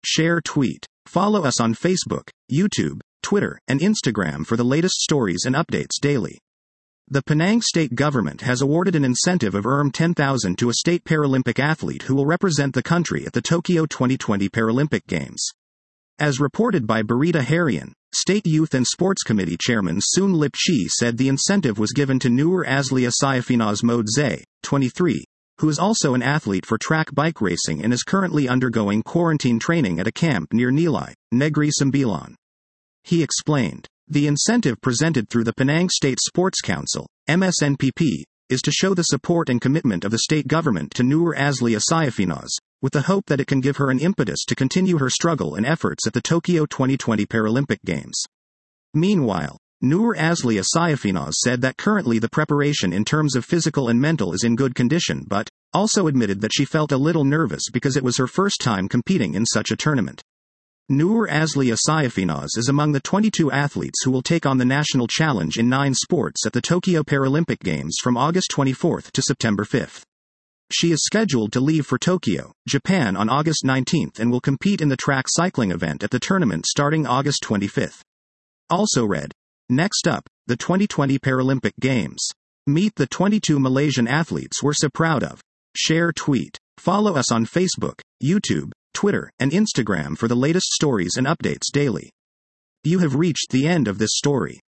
share, tweet. Follow us on Facebook, YouTube, Twitter, and Instagram for the latest stories and updates daily. The Penang state government has awarded an incentive of $10,000 to a state Paralympic athlete who will represent the country at the Tokyo 2020 Paralympic Games. As reported by Berita Harian, State Youth and Sports Committee Chairman Soon Lip Chi said the incentive was given to Nur Azlia Saifinaz Modze, 23, who is also an athlete for track bike racing and is currently undergoing quarantine training at a camp near Nilai, Negri Sembilan. He explained, the incentive presented through the Penang State Sports Council, MSNPP, is to show the support and commitment of the state government to Nur Azlia Saifinaz, with the hope that it can give her an impetus to continue her struggle and efforts at the Tokyo 2020 Paralympic Games. Meanwhile, Nur Azlia Saifinaz said that currently the preparation in terms of physical and mental is in good condition, but also admitted that she felt a little nervous because it was her first time competing in such a tournament. Nur Azlia Saifinaz is among the 22 athletes who will take on the national challenge in 9 sports at the Tokyo Paralympic Games from August 24 to September 5. She is scheduled to leave for Tokyo, Japan on August 19 and will compete in the track cycling event at the tournament starting August 25. Also read. Next up, the 2020 Paralympic Games. Meet the 22 Malaysian athletes we're so proud of. Share, tweet. Follow us on Facebook, YouTube, Twitter, and Instagram for the latest stories and updates daily. You have reached the end of this story.